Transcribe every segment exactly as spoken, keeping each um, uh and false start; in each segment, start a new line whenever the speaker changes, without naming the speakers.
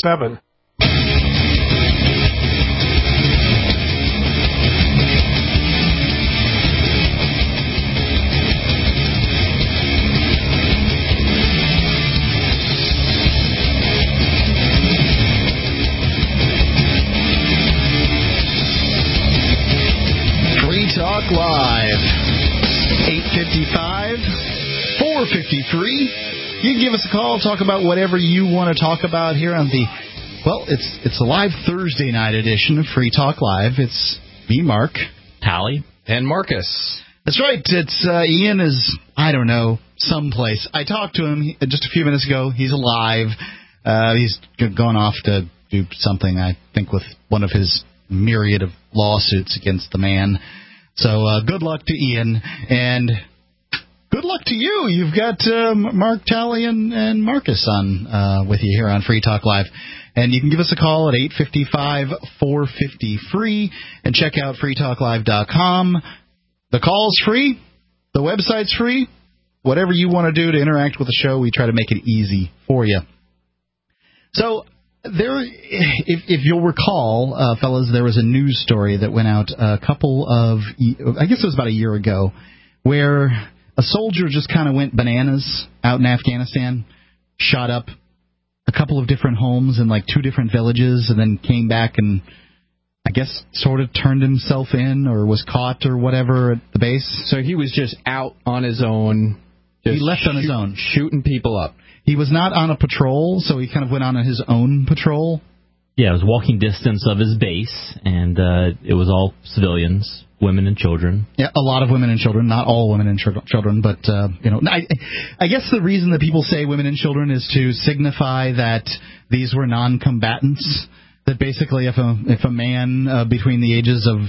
seven.
Talk Live, eight fifty-five, four fifty-three. You can give us a call, talk about whatever you want to talk about here on the, well, it's it's a live Thursday night edition of Free Talk Live. It's me, Mark,
Tally, and Marcus.
That's right. It's uh, Ian is, I don't know, someplace. I talked to him just a few minutes ago. He's alive. Uh, he's gone off to do something, I think, with one of his myriad of lawsuits against the man. So uh, good luck to Ian, and good luck to you. You've got um, Mark, Tally, and, and Marcus on uh, with you here on Free Talk Live. And you can give us a call at eight five five, four five zero, free, and check out free talk live dot com. The call's free. The website's free. Whatever you want to do to interact with the show, we try to make it easy for you. So there, if, if you'll recall, uh, fellas, there was a news story that went out a couple of, I guess it was about a year ago, where a soldier just kind of went bananas out in Afghanistan, shot up a couple of different homes in like two different villages, and then came back and I guess sort of turned himself in or was caught or whatever at the base.
So he was just out on his own.
He left on his
shoot,
own.
Shooting people up.
He was not on a patrol, so he kind of went on his own patrol.
Yeah, it was walking distance of his base, and uh, it was all civilians, women and children.
Yeah, a lot of women and children, not all women and ch- children, but, uh, you know, I, I guess the reason that people say women and children is to signify that these were non-combatants, that basically if a, if a man uh, between the ages of,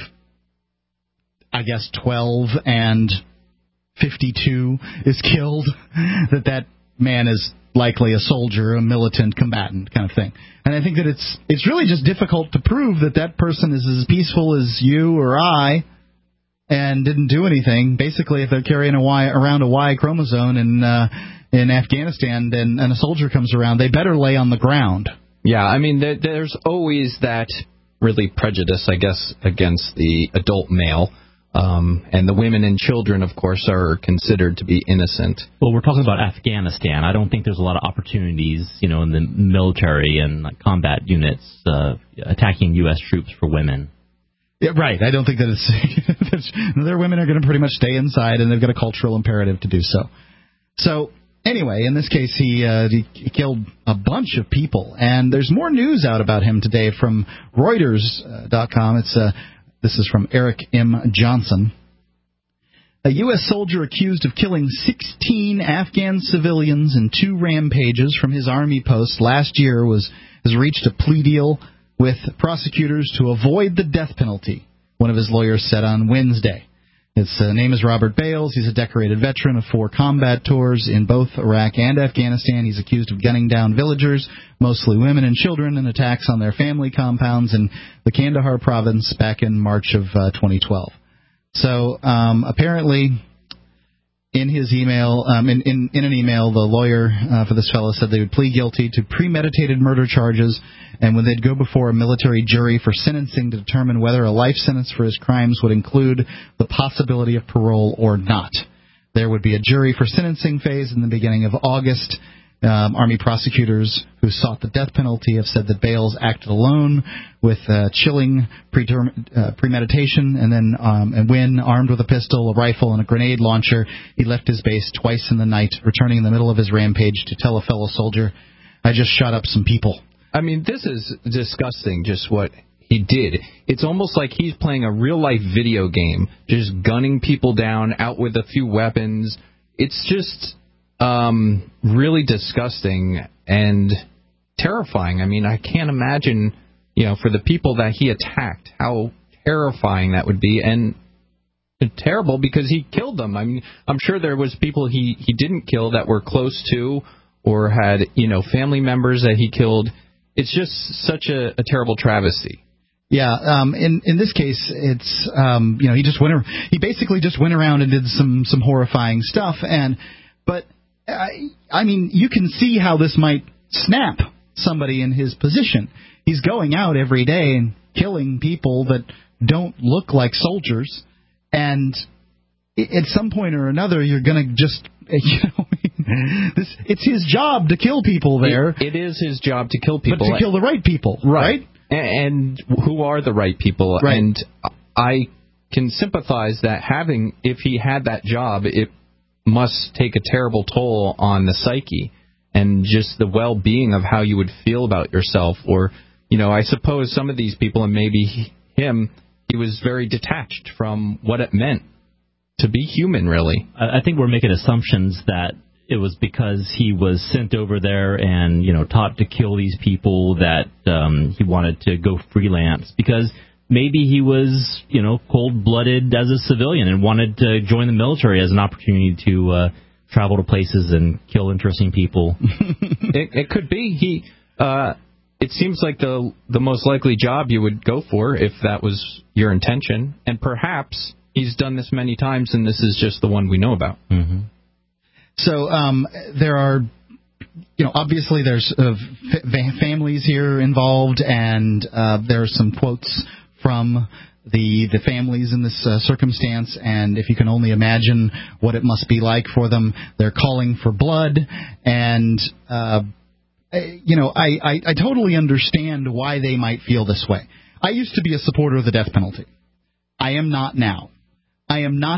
I guess, twelve and fifty-two is killed, that that man is likely a soldier, a militant combatant kind of thing. And I think that it's it's really just difficult to prove that that person is as peaceful as you or I and didn't do anything. Basically, if they're carrying a Y, around a Y chromosome in, uh, in Afghanistan and, and a soldier comes around, they better lay on the ground.
Yeah, I mean, there, there's always that really prejudice, I guess, against the adult male. Um, and the women and children, of course, are considered to be innocent.
Well, we're talking about Afghanistan. I don't think there's a lot of opportunities, you know, in the military and like, combat units uh, attacking U S troops for women.
Yeah, right. I don't think that it's... their women are going to pretty much stay inside, and they've got a cultural imperative to do so. So, anyway, in this case, he, uh, he killed a bunch of people. And there's more news out about him today from Reuters dot com. It's... Uh, This is from Eric M. Johnson. A U S soldier accused of killing sixteen Afghan civilians in two rampages from his army post last year was has reached a plea deal with prosecutors to avoid the death penalty, one of his lawyers said on Wednesday. His uh, name is Robert Bales. He's a decorated veteran of four combat tours in both Iraq and Afghanistan. He's accused of gunning down villagers, mostly women and children, in attacks on their family compounds in the Kandahar province back in March of uh, twenty twelve. So um, apparently, in his email, um, in, in, in an email, the lawyer uh, for this fellow said they would plead guilty to premeditated murder charges, and when they'd go before a military jury for sentencing to determine whether a life sentence for his crimes would include the possibility of parole or not. There would be a jury for sentencing phase in the beginning of August. Um, Army prosecutors who sought the death penalty have said that Bales acted alone with uh, chilling preterm- uh, premeditation, and then um, and when armed with a pistol, a rifle, and a grenade launcher, he left his base twice in the night, returning in the middle of his rampage to tell a fellow soldier, "I just shot up some people."
I mean, this is disgusting, just what he did. It's almost like he's playing a real-life video game, just gunning people down, out with a few weapons. It's just... Um, really disgusting and terrifying. I mean, I can't imagine, you know, for the people that he attacked, how terrifying that would be, and terrible because he killed them. I mean, I'm sure there was people he, he didn't kill that were close to or had, you know, family members that he killed. It's just such a, a terrible travesty.
Yeah, um, in in this case, it's um, you know, he just went ar- he basically just went around and did some some horrifying stuff, and but. I, I mean, you can see how this might snap somebody in his position. He's going out every day and killing people that don't look like soldiers, and at some point or another, you're going to just, you know, this, it's his job to kill people there.
It, it is his job to kill people.
But to kill the right people, right?
right? And, and who are the right people?
Right.
And I can sympathize that having, if he had that job, it must take a terrible toll on the psyche and just the well-being of how you would feel about yourself. Or, you know, I suppose some of these people, and maybe him, he was very detached from what it meant to be human, really.
I think we're making assumptions that it was because he was sent over there and, you know, taught to kill these people that um, he wanted to go freelance, because maybe he was, you know, cold-blooded as a civilian and wanted to join the military as an opportunity to uh, travel to places and kill interesting people.
it, it could be. He. Uh, it seems like the the most likely job you would go for if that was your intention, and perhaps he's done this many times, and this is just the one we know about.
Mm-hmm.
So um, there are, you know, obviously there's uh, fa- families here involved, and uh, there are some quotes from the the families in this uh, circumstance, and if you can only imagine what it must be like for them, they're calling for blood, and uh, you know, I, I, I totally understand why they might feel this way. I used to be a supporter of the death penalty. I am not now. I am not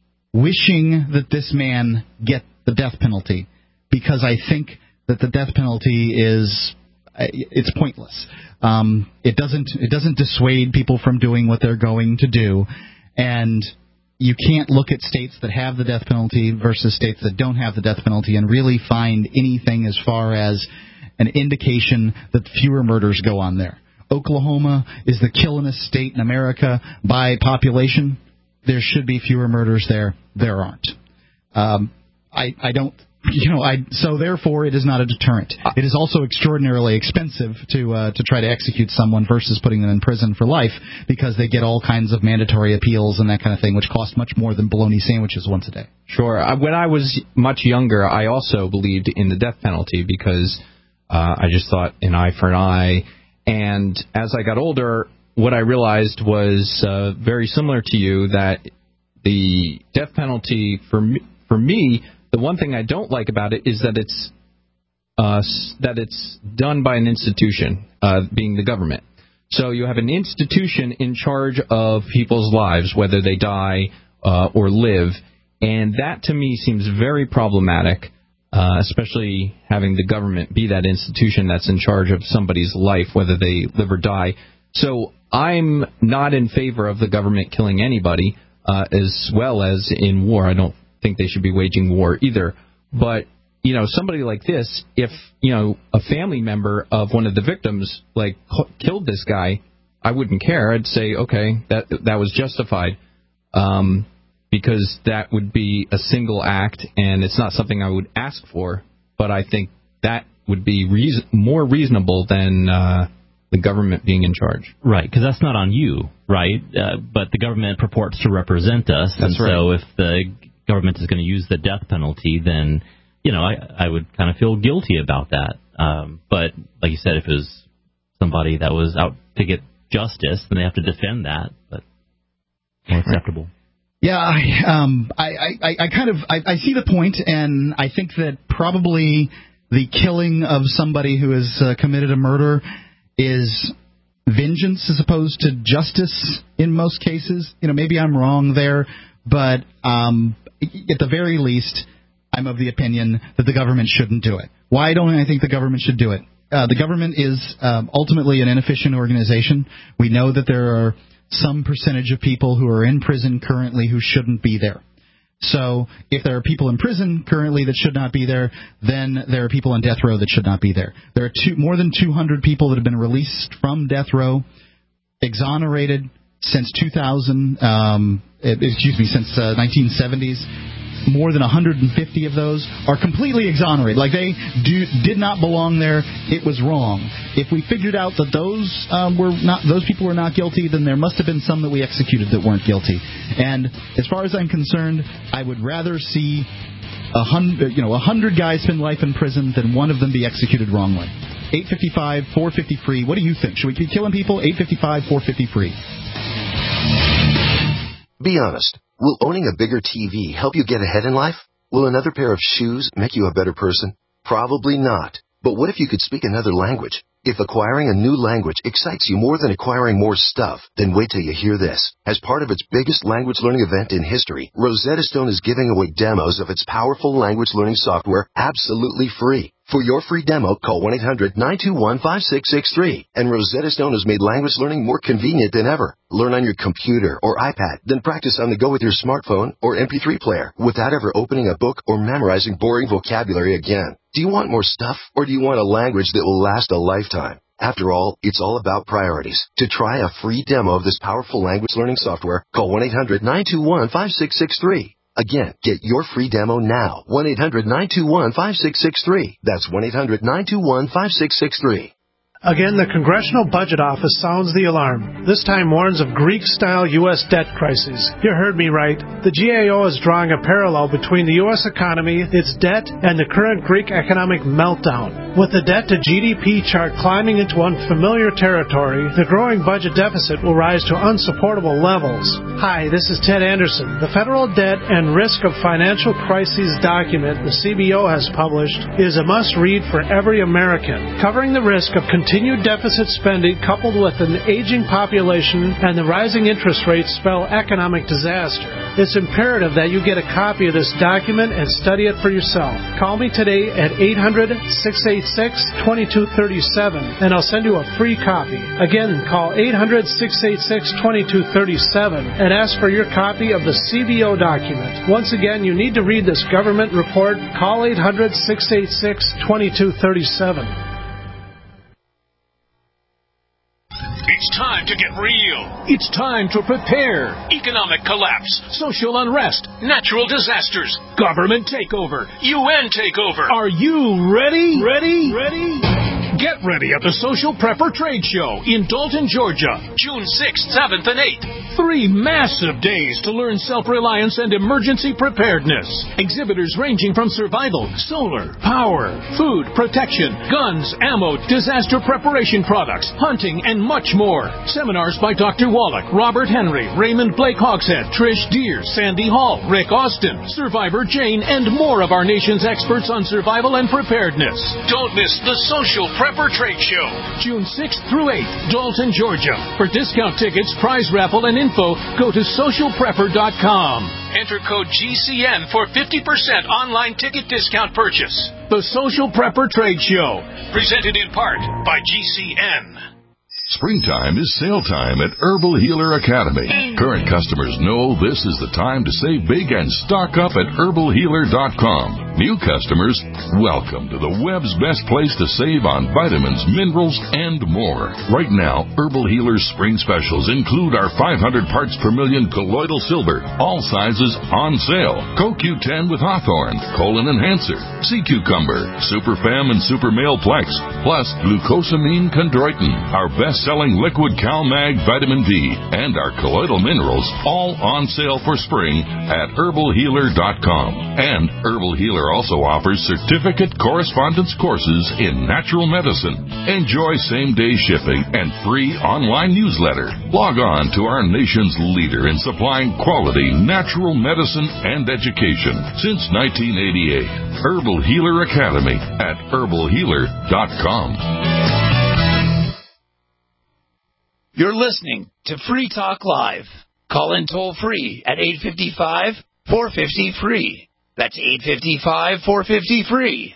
wishing that this man get the death penalty, because I think that the death penalty is it's pointless. Um, it doesn't it doesn't dissuade people from doing what they're going to do, and you can't look at states that have the death penalty versus states that don't have the death penalty and really find anything as far as an indication that fewer murders go on there. Oklahoma is the killingest state in America by population. There should be fewer murders there. There aren't. Um, I, I don't, you know, I so therefore it is not a deterrent. It is also extraordinarily expensive to uh, to try to execute someone versus putting them in prison for life, because they get all kinds of mandatory appeals and that kind of thing, which cost much more than bologna sandwiches once a day.
Sure. When I was much younger, I also believed in the death penalty because uh, I just thought an eye for an eye. And as I got older, what I realized was uh, very similar to you, that the death penalty, for me, for me, the one thing I don't like about it is that it's uh, that it's done by an institution, uh, being the government. So you have an institution in charge of people's lives, whether they die uh, or live, and that to me seems very problematic. Uh, especially having the government be that institution that's in charge of somebody's life, whether they live or die. So I'm not in favor of the government killing anybody, uh, as well as in war. I don't think they should be waging war either. But, you know, somebody like this, if, you know, a family member of one of the victims, like, killed this guy, I wouldn't care. I'd say, okay, that that was justified. Um Because that would be a single act, and it's not something I would ask for. But I think that would be reason- more reasonable than uh, the government being in charge.
Right, because that's not on you, right? Uh, but the government purports to represent us.
That's
and
right.
So if the government is going to use the death penalty, then, you know, I, I would kind of feel guilty about that. Um, but like you said, if it was somebody that was out to get justice, then they have to defend that. But more acceptable.
Yeah, I, um, I, I, I kind of I, I see the point, and I think that probably the killing of somebody who has uh, committed a murder is vengeance as opposed to justice in most cases. You know, maybe I'm wrong there, but um, at the very least, I'm of the opinion that the government shouldn't do it. Why don't I think the government should do it? Uh, the government is um, ultimately an inefficient organization. We know that there are some percentage of people who are in prison currently who shouldn't be there. So if there are people in prison currently that should not be there, then there are people on death row that should not be there. There are two, more than two hundred people that have been released from death row, exonerated since two thousand, um, excuse me, since uh, nineteen seventies. More than one hundred fifty of those are completely exonerated. Like, they do, did not belong there. It was wrong. If we figured out that those um, were not, those people were not guilty, then there must have been some that we executed that weren't guilty. And as far as I'm concerned, I would rather see a hundred, you know, a hundred guys spend life in prison than one of them be executed wrongly. eight five five, four five zero, free. What do you think? Should we be killing people? eight five five, four five zero, free.
Be honest. Will owning a bigger T V help you get ahead in life? Will another pair of shoes make you a better person? Probably not. But what if you could speak another language? If acquiring a new language excites you more than acquiring more stuff, then wait till you hear this. As part of its biggest language learning event in history, Rosetta Stone is giving away demos of its powerful language learning software absolutely free. For your free demo, call one eight hundred, nine two one, five six six three. And Rosetta Stone has made language learning more convenient than ever. Learn on your computer or iPad, then practice on the go with your smartphone or M P three player without ever opening a book or memorizing boring vocabulary again. Do you want more stuff, or do you want a language that will last a lifetime? After all, it's all about priorities. To try a free demo of this powerful language learning software, call one eight hundred, nine two one, five six six three. Again, get your free demo now. one eight hundred, nine two one, five six six three. That's one eight hundred, nine two one, five six six three.
Again, the Congressional Budget Office sounds the alarm. This time warns of Greek-style U S debt crisis. You heard me right. The G A O is drawing a parallel between the U S economy, its debt, and the current Greek economic meltdown. With the debt-to-G D P chart climbing into unfamiliar territory, the growing budget deficit will rise to unsupportable levels. Hi, this is Ted Anderson. The Federal Debt and Risk of Financial Crises document the C B O has published is a must-read for every American, covering the risk of continued Continued deficit spending coupled with an aging population and the rising interest rates spell economic disaster. It's imperative that you get a copy of this document and study it for yourself. Call me today at eight hundred, six eight six, two two three seven and I'll send you a free copy. Again, call eight hundred, six eight six, two two three seven and ask for your copy of the C B O document. Once again, you need to read this government report. Call eight hundred, six eight six, two two three seven.
It's time to get real. It's time to prepare. Economic collapse, social unrest, natural disasters, government takeover, U N takeover. Are you ready? Ready? Ready? Get ready at the Social Prepper Trade Show in Dalton, Georgia, June sixth, seventh, and eighth. Three massive days to learn self-reliance and emergency preparedness. Exhibitors ranging from survival, solar, power, food, protection, guns, ammo, disaster preparation products, hunting, and much more. Seminars by Doctor Wallach, Robert Henry, Raymond Blake Hogshead, Trish Deere, Sandy Hall, Rick Austin, Survivor Jane, and more of our nation's experts on survival and preparedness. Don't miss the Social Prepper Trade Show, June sixth through eighth, Dalton, Georgia. For discount tickets, prize raffle, and info, go to social prepper dot com. Enter code G C N for fifty percent online ticket discount purchase. The Social Prepper Trade Show, presented in part by G C N.
Springtime is sale time at Herbal Healer Academy. Current customers know this is the time to save big and stock up at herbal healer dot com. New customers, welcome to the web's best place to save on vitamins, minerals, and more. Right now, Herbal Healer's spring specials include our five hundred parts per million colloidal silver, all sizes on sale. Co Q ten with Hawthorne, Colon Enhancer, Sea Cucumber, Super Fem and Super Male Plex, plus glucosamine chondroitin, our best-selling liquid CalMag vitamin D, and our colloidal minerals, all on sale for spring at herbal healer dot com. And Herbal Healer also offers certificate correspondence courses in natural medicine. Enjoy same-day shipping and free online newsletter. Log on to our nation's leader in supplying quality natural medicine and education since nineteen eighty-eight. Herbal Healer Academy at herbal healer dot com.
You're listening to Free Talk Live. Call in toll free at eight five five, four five zero, free. That's eight five five, four five zero, free.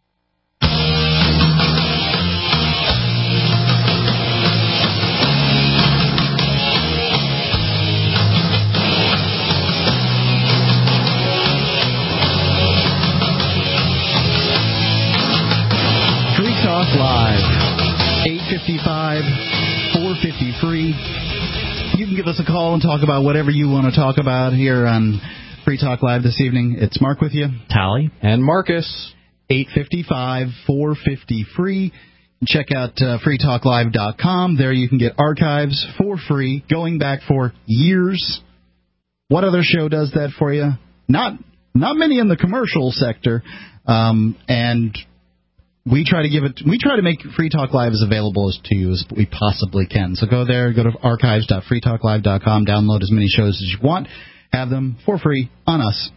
Free Talk Live, eight five five, four five zero, free. You can give us a call and talk about whatever you want to talk about here on Free Talk Live this evening. It's Mark with you.
Tally.
And Marcus.
eight five five, four five zero, free. Check out uh, free talk live dot com. There you can get archives for free, going back for years. What other show does that for you? Not not many in the commercial sector. Um, and we try to give it. We try to make Free Talk Live as available as to you as we possibly can. So go there, go to archives dot free talk live dot com, download as many shows as you want, have them for free on us.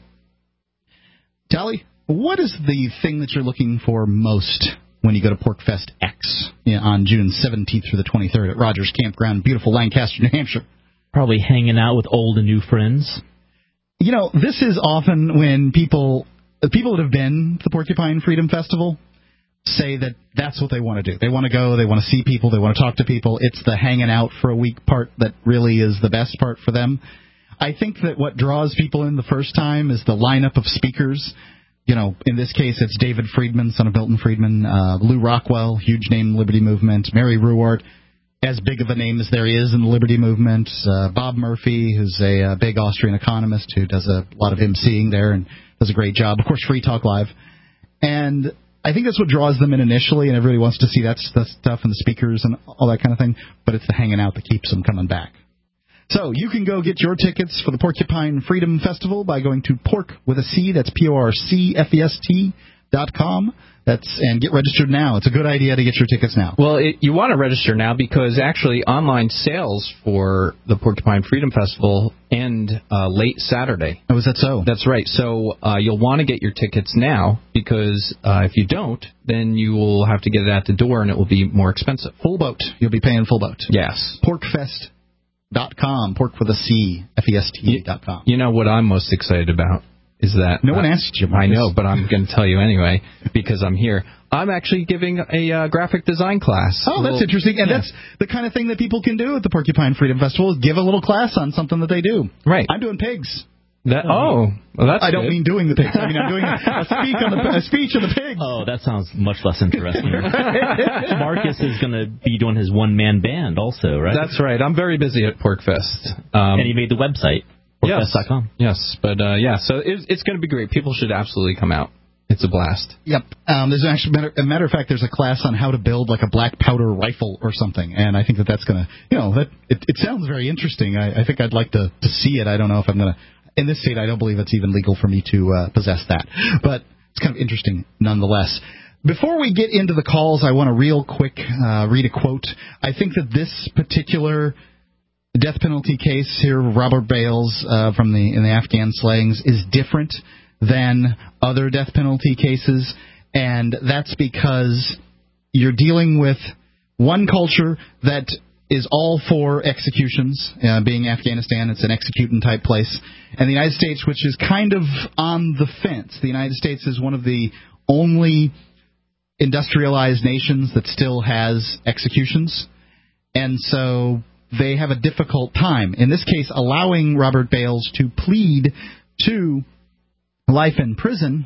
Tally, what is the thing that you're looking for most when you go to PorcFest X on June seventeenth through the twenty-third at Rogers Campground, beautiful Lancaster, New Hampshire?
Probably hanging out with old and new friends.
You know, this is often when people people that have been to the Porcupine Freedom Festival say that that's what they want to do. They want to go, they want to see people, they want to talk to people. It's the hanging out for a week part that really is the best part for them. I think that what draws people in the first time is the lineup of speakers. You know, in this case, it's David Friedman, son of Milton Friedman, uh, Lou Rockwell, huge name in the Liberty Movement, Mary Ruwart, as big of a name as there is in the Liberty Movement, uh, Bob Murphy, who's a uh, big Austrian economist who does a lot of emceeing there and does a great job. Of course, Free Talk Live. And I think that's what draws them in initially, and everybody wants to see that stuff and the speakers and all that kind of thing, but it's the hanging out that keeps them coming back. So you can go get your tickets for the Porcupine Freedom Festival by going to porc with a C, that's P O R C F E S T dot com. That's and get registered now. It's a good idea to get your tickets now.
Well, it, you want to register now because actually online sales for the Porcupine Freedom Festival end uh, late Saturday.
Oh, is that so?
That's right. So uh, you'll want to get your tickets now because uh, if you don't, then you will have to get it at the door and it will be more expensive.
Full boat. You'll be paying full boat.
Yes.
PorcFest dot com. Porc with a C. F E S T dot com.
You know what I'm most excited about? Is that
no one
uh,
asked you, Marcus.
I know, but I'm going to tell you anyway because I'm here. I'm actually giving a uh, graphic design class.
Oh, that's
little,
interesting. And
yeah.
that's the kind of thing that people can do at the Porcupine Freedom Festival is give a little class on something that they do.
Right.
I'm doing pigs.
That, oh, well, that's
I don't
good.
mean doing the pigs. I mean I'm doing a, a, speak on the, a speech on the pigs.
Oh, that sounds much less interesting. Marcus is going to be doing his one-man band also, right?
That's right. I'm very busy at PorcFest. Um,
and he made the website.
Yes, yes, but uh, yeah, so it, it's going to be great. People should absolutely come out. It's a blast.
Yep. Um, there's actually, matter, a matter of fact, there's a class on how to build like a black powder rifle or something, and I think that that's going to, you know, that it, it sounds very interesting. I, I think I'd like to, to see it. I don't know if I'm going to. In this state, I don't believe it's even legal for me to uh, possess that, but it's kind of interesting nonetheless. Before we get into the calls, I want to real quick uh, read a quote. I think that this particular death penalty case here, Robert Bales uh, from the in the Afghan slayings, is different than other death penalty cases, and that's because you're dealing with one culture that is all for executions, uh, being Afghanistan, it's an executing type place, and the United States, which is kind of on the fence. The United States is one of the only industrialized nations that still has executions, and so they have a difficult time. In this case, allowing Robert Bales to plead to life in prison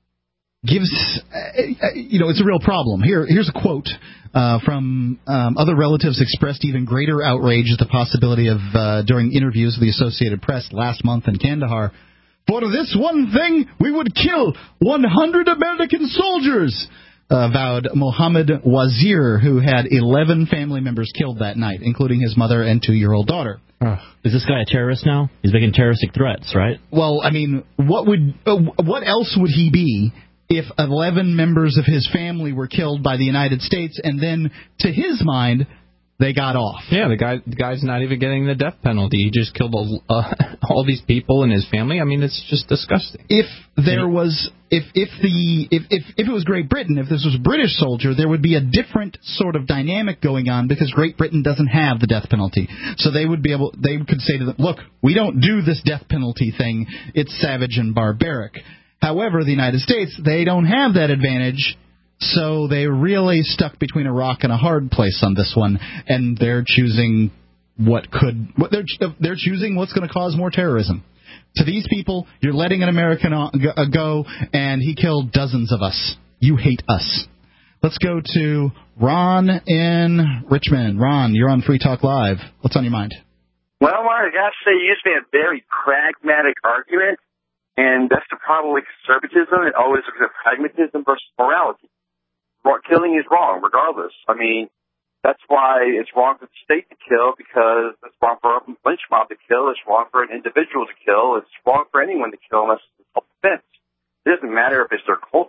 gives, uh, you know, it's a real problem. Here, here's a quote uh, from um, other relatives expressed even greater outrage at the possibility of, uh, during interviews with the Associated Press last month in Kandahar, for this one thing, we would kill one hundred American soldiers. Uh, vowed Mohammed Wazir, who had eleven family members killed that night, including his mother and two-year-old daughter.
Uh, is this guy a terrorist now? He's making terroristic threats, right?
Well, I mean, what would uh, what else would he be if eleven members of his family were killed by the United States, and then, to his mind, they got off?
Yeah, the guy the guy's not even getting the death penalty. He just killed all, uh, all these people and his family. I mean, it's just disgusting.
If there was, if if the if, if if it was Great Britain, if this was a British soldier, there would be a different sort of dynamic going on because Great Britain doesn't have the death penalty. So they would be able, they could say to them, look, we don't do this death penalty thing. It's savage and barbaric. However, the United States, they don't have that advantage. So they're really stuck between a rock and a hard place on this one, and they're choosing what could what they're they're choosing what's going to cause more terrorism. To these people, you're letting an American go, and he killed dozens of us. You hate us. Let's go to Ron in Richmond. Ron, you're on Free Talk Live. What's on your mind?
Well, Mark, I got to say, you used to be a very pragmatic argument, and that's the problem with conservatism. It always looks at pragmatism versus morality. Killing is wrong, regardless. I mean, that's why it's wrong for the state to kill, because it's wrong for a lynch mob to kill. It's wrong for an individual to kill. It's wrong for anyone to kill unless it's self-defense. It doesn't matter if it's their culture.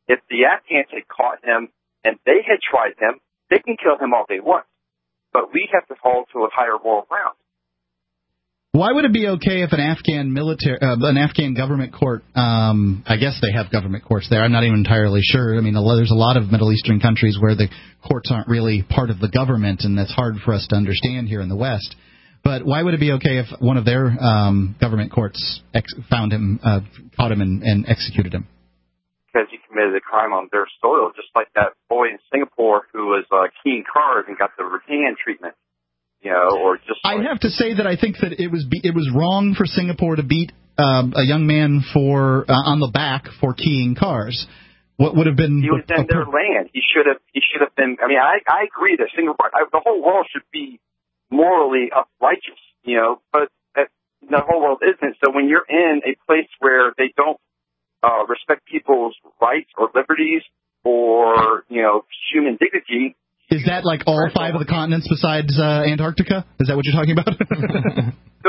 If the Afghans had caught him and they had tried him, they can kill him all they want. But we have to fall to a higher moral ground.
Why would it be okay if an Afghan military, uh, an Afghan government court, um, I guess they have government courts there, I'm not even entirely sure. I mean, there's a lot of Middle Eastern countries where the courts aren't really part of the government, and that's hard for us to understand here in the West. But why would it be okay if one of their um, government courts ex- found him, uh, caught him, and, and executed him?
Because he committed a crime on their soil, just like that boy in Singapore who was uh, keying cars and got the Rattan treatment. You know, or just
I'd have to say that I think that it was be, it was wrong for Singapore to beat um, a young man for uh, on the back for keying cars. What would have been
he was in their land. He should have he should have been. I mean, I I agree that Singapore, I, the whole world should be morally uprighteous. You know, but that, the whole world isn't. So when you're in a place where they don't uh, respect people's rights or liberties or you know human dignity.
Is that like all five of the continents besides uh, Antarctica? Is that what you're talking about?
So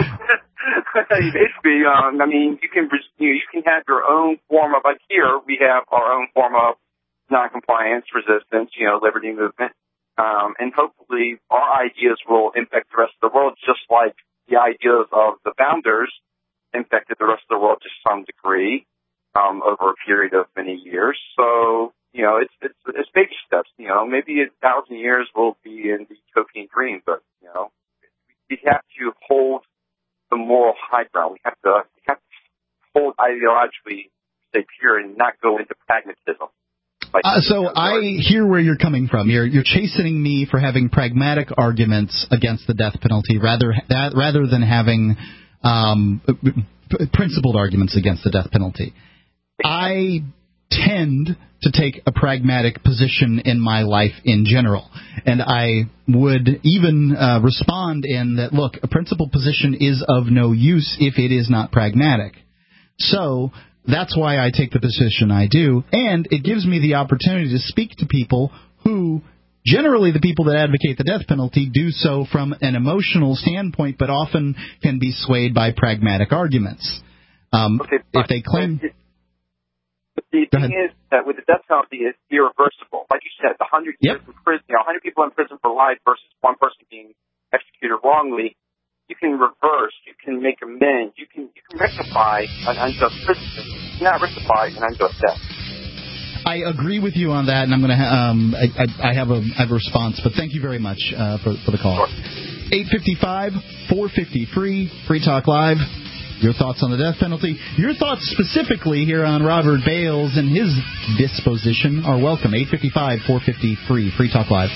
basically, um, I mean, you can you, know, you can have your own form of, like here, we have our own form of noncompliance, resistance, you know, liberty movement, um, and hopefully our ideas will impact the rest of the world, just like the ideas of the founders infected the rest of the world to some degree um, over a period of many years. So. You know, it's, it's it's baby steps. You know, maybe a thousand years we'll be in the utopian dream, but you know, we have to hold the moral high ground. We have to we have to hold ideologically stay pure and not go into pragmatism. Like,
uh, so I hear where you're coming from. You're you're chastening me for having pragmatic arguments against the death penalty, rather that rather than having um, p- principled arguments against the death penalty. I tend to take a pragmatic position in my life in general. And I would even uh, respond in that, look, a principled position is of no use if it is not pragmatic. So that's why I take the position I do, and it gives me the opportunity to speak to people who, generally the people that advocate the death penalty, do so from an emotional standpoint, but often can be swayed by pragmatic arguments. Um,
okay,
if they claim...
But the thing is that with the death penalty, it's irreversible. Like you said, the hundred
yep.
years in prison, you know, hundred people in prison for life versus one person being executed wrongly. You can reverse. You can make amends. You can you can rectify an unjust prison sentence. You cannot rectify an unjust death.
I agree with you on that, and I'm going to. Ha- um, I, I, I have a I have a response, but thank you very much uh, for for the call. Eight fifty five, four fifty free, Free Talk Live. Your thoughts on the death penalty, your thoughts specifically here on Robert Bales and his disposition are welcome. eight five five, four five zero, free, Free Talk Live.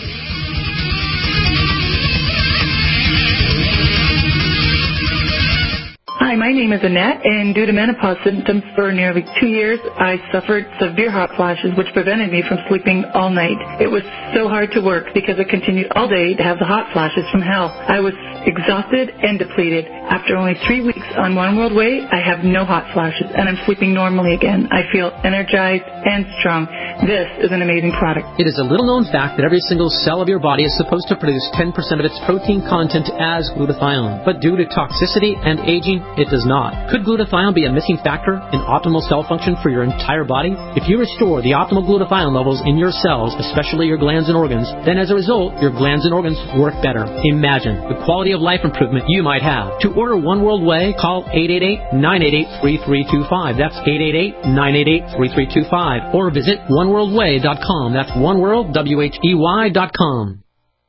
Hi, my name is Annette, and due to menopause symptoms for nearly two years, I suffered severe hot flashes, which prevented me from sleeping all night. It was so hard to work because I continued all day to have the hot flashes from hell. I was exhausted and depleted. After only three weeks on One World Way, I have no hot flashes, and I'm sleeping normally again. I feel energized and strong. This is an amazing product.
It is a little-known fact that every single cell of your body is supposed to produce ten percent of its protein content as glutathione, but due to toxicity and aging, it does not. Could glutathione be a missing factor in optimal cell function for your entire body? If you restore the optimal glutathione levels in your cells, especially your glands and organs, then as a result, your glands and organs work better. Imagine the quality of life improvement you might have. To order One World Way, call eight eight eight, nine eight eight, three three two five. That's eight eight eight, nine eight eight, three three two five. Or visit one world way dot com. That's oneworld, W H E Y dot com.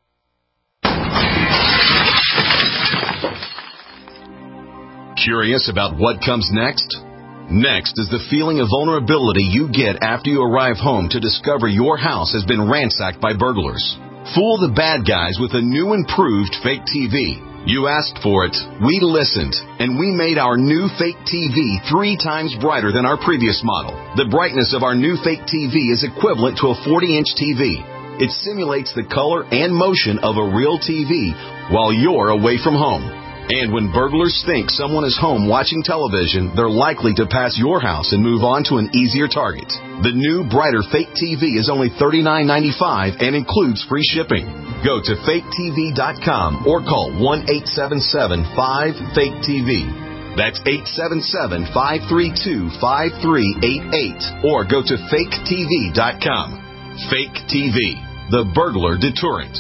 Curious about what comes next? Next is the feeling of vulnerability you get after you arrive home to discover your house has been ransacked by burglars. Fool the bad guys with a new improved fake T V. You asked for it, we listened, and we made our new fake T V three times brighter than our previous model. The brightness of our new fake T V is equivalent to a forty-inch T V. It simulates the color and motion of a real T V while you're away from home. And when burglars think someone is home watching television, they're likely to pass your house and move on to an easier target. The new, brighter fake T V is only thirty-nine ninety-five and includes free shipping. Go to fake T V dot com or call one eight seven seven, five, fake T V. That's eight seven seven, five three two, five three eight eight. Or go to fake T V dot com. Fake T V, the burglar deterrent.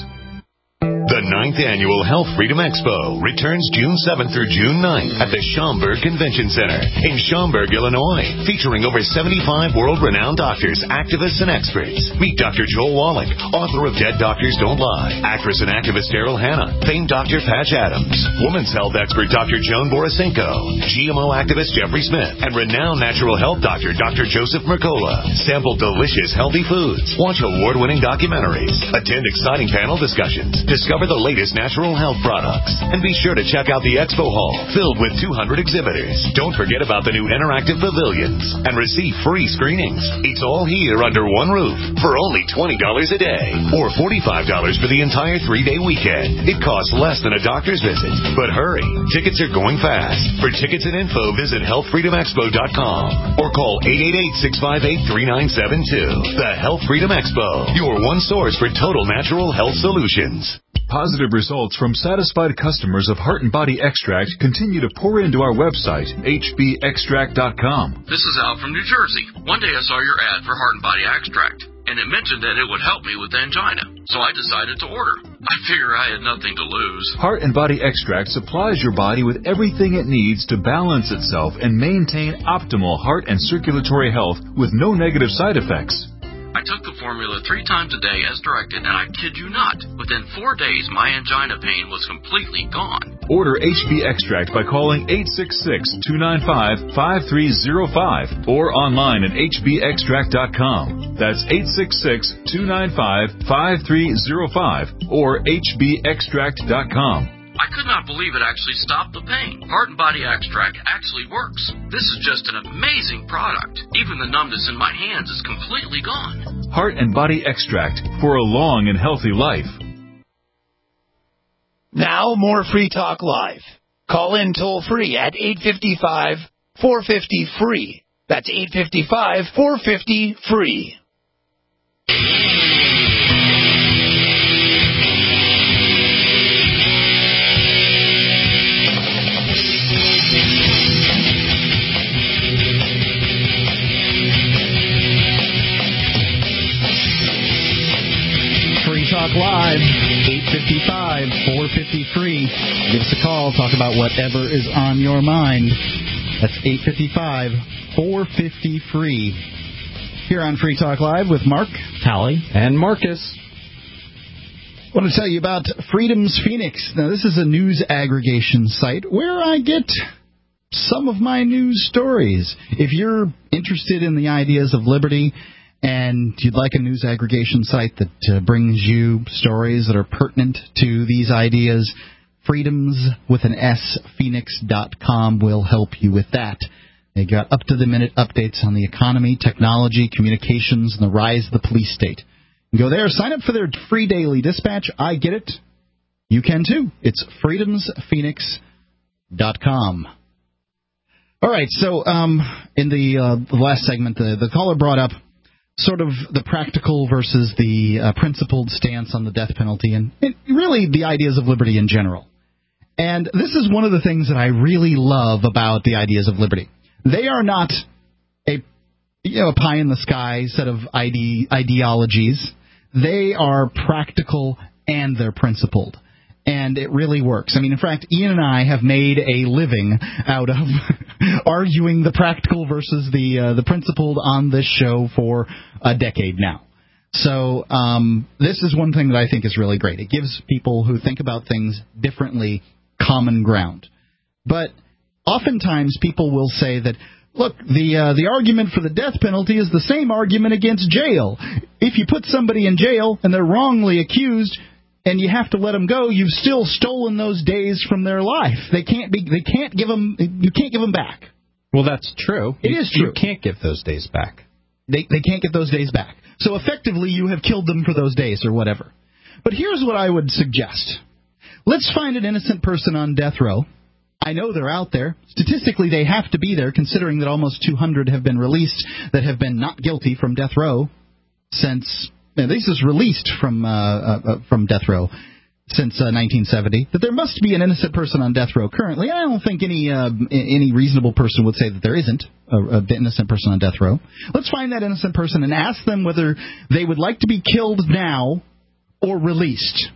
The ninth Annual Health Freedom Expo returns June seventh through June ninth at the Schaumburg Convention Center in Schaumburg, Illinois, featuring over seventy-five world-renowned doctors, activists, and experts. Meet Doctor Joel Wallach, author of Dead Doctors Don't Lie, actress and activist Daryl Hannah, famed Doctor Patch Adams, women's health expert Doctor Joan Borisenko, G M O activist Jeffrey Smith, and renowned natural health doctor Doctor Joseph Mercola. Sample delicious, healthy foods. Watch award-winning documentaries. Attend exciting panel discussions. Discover the latest natural health products. And be sure to check out the Expo Hall, filled with two hundred exhibitors. Don't forget about the new interactive pavilions. And receive free screenings. It's all here under one roof for only twenty dollars a day. Or forty-five dollars for the entire three-day weekend. It costs less than a doctor's visit. But hurry, tickets are going fast. For tickets and info, visit health freedom expo dot com or call eight eight eight, six five eight, three nine seven two. The Health Freedom Expo, your one source for total natural health solutions.
Positive results from satisfied customers of Heart and Body Extract continue to pour into our website, H B extract dot com.
This is Al from New Jersey. One day I saw your ad for Heart and Body Extract, and it mentioned that it would help me with angina. So I decided to order. I figure I had nothing to lose.
Heart and Body Extract supplies your body with everything it needs to balance itself and maintain optimal heart and circulatory health with no negative side effects.
I took the formula three times a day as directed, and I kid you not, within four days my angina pain was completely gone.
Order H B Extract by calling eight six six, two nine five, five three zero five or online at H B extract dot com. That's eight six six, two nine five, five three zero five or H B extract dot com.
I could not believe it actually stopped the pain. Heart and Body Extract actually works. This is just an amazing product. Even the numbness in my hands is completely gone.
Heart and Body Extract for a long and healthy life.
Now more Free Talk Live. Call in toll free at eight five five, four five zero, free. That's eight five five, four five zero, free.
Talk Live, eight five five, four five zero, free. Give us a call. Talk about whatever is on your mind. That's eight five five, four five zero, free. Here on Free Talk Live with Mark,
Tally, and Marcus.
I want to tell you about Freedom's Phoenix. Now, this is a news aggregation site where I get some of my news stories. If you're interested in the ideas of liberty and you'd like a news aggregation site that uh, brings you stories that are pertinent to these ideas, Freedoms with an S, Phoenix dot com will help you with that. They got up-to-the-minute updates on the economy, technology, communications, and the rise of the police state. You go there, sign up for their free daily dispatch. I get it. You can, too. It's freedoms phoenix dot com. All right, so um, in the, uh, the last segment, the, the caller brought up sort of the practical versus the uh, principled stance on the death penalty, and, and really the ideas of liberty in general. And this is one of the things that I really love about the ideas of liberty. They are not a you know a pie in the sky set of ide- ideologies. They are practical and they're principled. And it really works. I mean, in fact, Ian and I have made a living out of arguing the practical versus the uh, the principled on this show for a decade now. So um, this is one thing that I think is really great. It gives people who think about things differently common ground. But oftentimes people will say that, look, the uh, the argument for the death penalty is the same argument against jail. If you put somebody in jail and they're wrongly accused, and you have to let them go, you've still stolen those days from their life. They can't be. They can't give them. You can't give them back.
Well, that's true.
It
you,
is true.
You can't give those days back.
They they can't get those days back. So effectively, you have killed them for those days or whatever. But here's what I would suggest: let's find an innocent person on death row. I know they're out there. Statistically, they have to be there, considering that almost two hundred have been released that have been not guilty from death row since. This is released from uh, uh, from death row since uh, nineteen seventy, that there must be an innocent person on death row currently. I don't think any uh, any reasonable person would say that there isn't an innocent person on death row. Let's find that innocent person and ask them whether they would like to be killed now or released.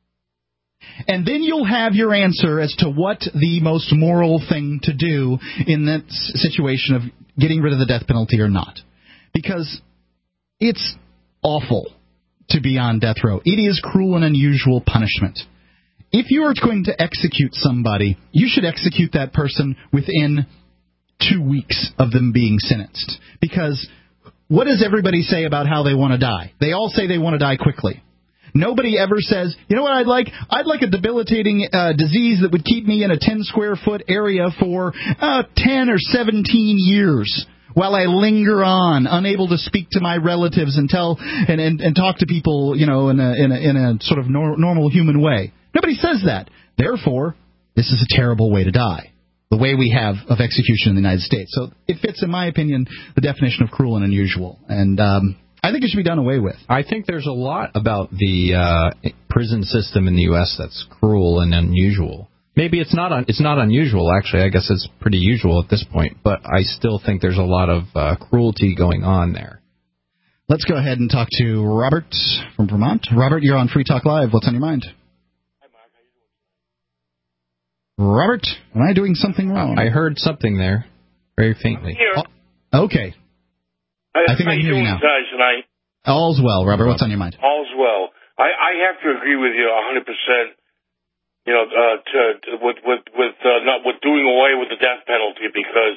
And then you'll have your answer as to what the most moral thing to do in that situation of getting rid of the death penalty or not. Because it's awful to be on death row. It is cruel and unusual punishment. If you are going to execute somebody, you should execute that person within two weeks of them being sentenced. Because what does everybody say about how they want to die? They all say they want to die quickly. Nobody ever says, you know what I'd like? I'd like a debilitating uh, disease that would keep me in a ten square foot area for uh, ten or seventeen years. While I linger on, unable to speak to my relatives and tell and, and, and talk to people, you know, in a in a, in a sort of nor- normal human way. Nobody says that. Therefore, this is a terrible way to die, the way we have of execution in the United States. So it fits, in my opinion, the definition of cruel and unusual. And um, I think it should be done away with.
I think there's a lot about the uh, prison system in the U S that's cruel and unusual. Maybe it's not un- it's not unusual, actually. I guess it's pretty usual at this point. But I still think there's a lot of uh, cruelty going on there.
Let's go ahead and talk to Robert from Vermont. Robert, you're on Free Talk Live. What's on your mind?
Hi, Mark. How you doing?
Robert, am I doing something wrong?
I heard something there, very faintly.
Here.
Oh, okay.
I,
I think I can hear you now.
Guys tonight?
All's well, Robert. What's on your mind?
All's well. I, I have to agree with you one hundred percent. You know, uh, to, to, with with with uh, not with doing away with the death penalty, because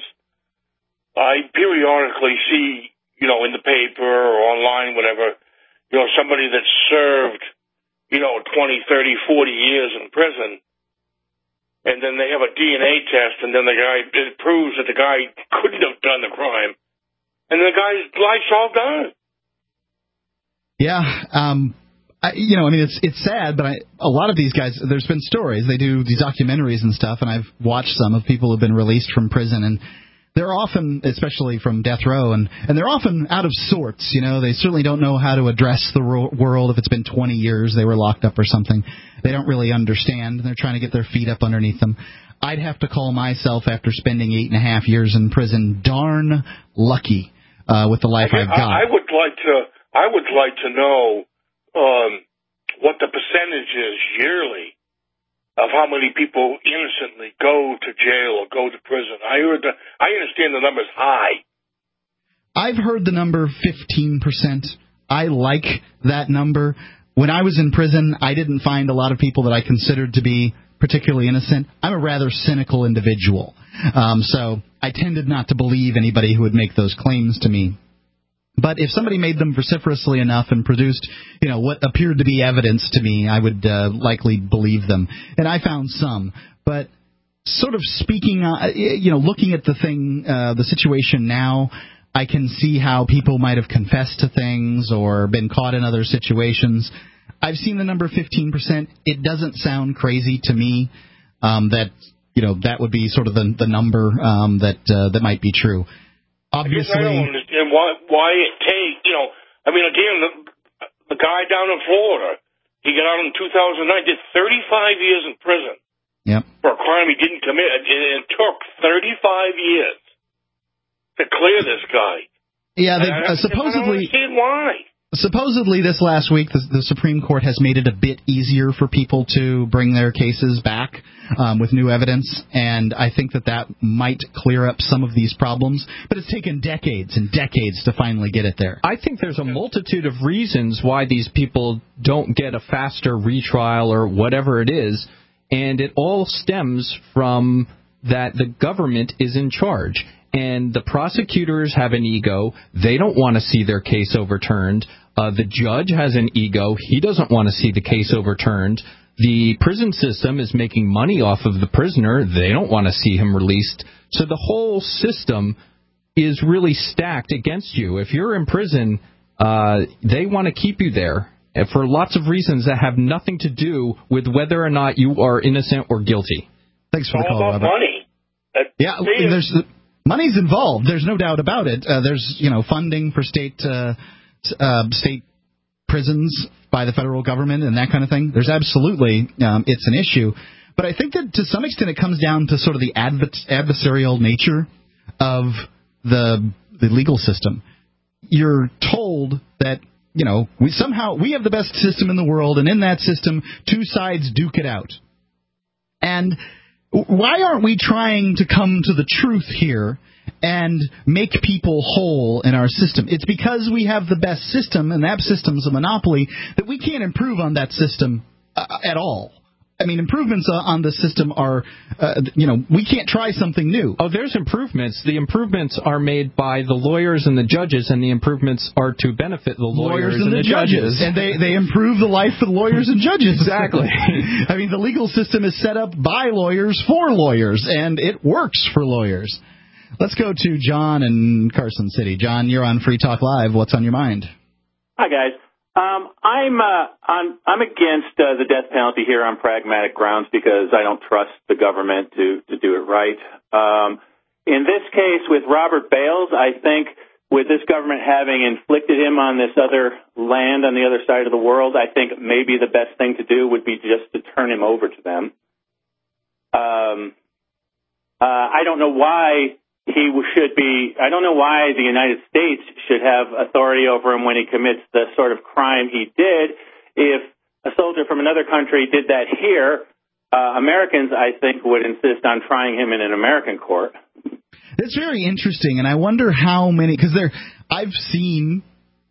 I periodically see, you know, in the paper or online, whatever, you know, somebody that served, you know, twenty, thirty, forty years in prison, and then they have a D N A test, and then the guy it proves that the guy couldn't have done the crime, and the guy's life's all done.
Yeah. Um. I, you know, I mean, it's it's sad, but I, a lot of these guys, there's been stories. They do these documentaries and stuff, and I've watched some of people who have been released from prison, and they're often, especially from death row, and, and they're often out of sorts. You know, they certainly don't know how to address the ro- world if it's been twenty years they were locked up or something. They don't really understand, and they're trying to get their feet up underneath them. I'd have to call myself, after spending eight and a half years in prison, darn lucky uh, with the life
I,
I've got.
I, I would like to. I would like to know. Um, what the percentage is yearly of how many people innocently go to jail or go to prison. I heard the, I understand the number's high.
I've heard the number fifteen percent. I like that number. When I was in prison, I didn't find a lot of people that I considered to be particularly innocent. I'm a rather cynical individual, um, so I tended not to believe anybody who would make those claims to me. But if somebody made them vociferously enough and produced, you know, what appeared to be evidence to me, I would uh, likely believe them. And I found some. But sort of speaking, uh, you know, looking at the thing, uh, the situation now, I can see how people might have confessed to things or been caught in other situations. I've seen the number fifteen percent. It doesn't sound crazy to me um, that, you know, that would be sort of the, the number um, that uh, that might be true. Obviously,
I don't understand why why it take, you know, I mean, again, the, the guy down in Florida, he got out in two thousand nine, did thirty-five years in prison
yep.
for a crime he didn't commit. It, it took thirty-five years to clear this guy.
Yeah, they,
uh,
uh, supposedly.
I don't understand why.
Supposedly, this last week, the, the Supreme Court has made it a bit easier for people to bring their cases back um, with new evidence, and I think that that might clear up some of these problems. But it's taken decades and decades to finally get it there.
I think there's a multitude of reasons why these people don't get a faster retrial or whatever it is, and it all stems from that the government is in charge. And the prosecutors have an ego. They don't want to see their case overturned. Uh, the judge has an ego. He doesn't want to see the case overturned. The prison system is making money off of the prisoner. They don't want to see him released. So the whole system is really stacked against you. If you're in prison, uh, they want to keep you there for lots of reasons that have nothing to do with whether or not you are innocent or guilty.
Thanks for
it's
the call,
all about
Robert.
money. That,
yeah,
see,
there's money's involved. There's no doubt about it. Uh, there's, you know, funding for state uh, uh, state prisons by the federal government and that kind of thing. There's absolutely, um, it's an issue. But I think that to some extent it comes down to sort of the adv- adversarial nature of the the legal system. You're told that, you know, we somehow we have the best system in the world, and in that system, two sides duke it out. And why aren't we trying to come to the truth here and make people whole in our system? It's because we have the best system, and that system's a monopoly, that we can't improve on that system uh, at all. I mean, improvements on the system are, uh, you know, we can't try something new.
Oh, there's improvements. The improvements are made by the lawyers and the judges, and the improvements are to benefit the lawyers, lawyers and, and the, the judges.
judges. And they, they improve the life for the lawyers and judges.
Exactly.
I mean, the legal system is set up by lawyers for lawyers, and it works for lawyers. Let's go to John in Carson City. John, you're on Free Talk Live. What's on your mind?
Hi, guys. Um, I'm uh, I'm I'm against uh, the death penalty here on pragmatic grounds because I don't trust the government to to do it right. Um, in this case, with Robert Bales, I think with this government having inflicted him on this other land on the other side of the world, I think maybe the best thing to do would be just to turn him over to them. Um, uh, I don't know why. He should be, I don't know why the United States should have authority over him when he commits the sort of crime he did. If a soldier from another country did that here, uh, Americans, I think, would insist on trying him in an American court.
It's very interesting, and I wonder how many, because there, I've seen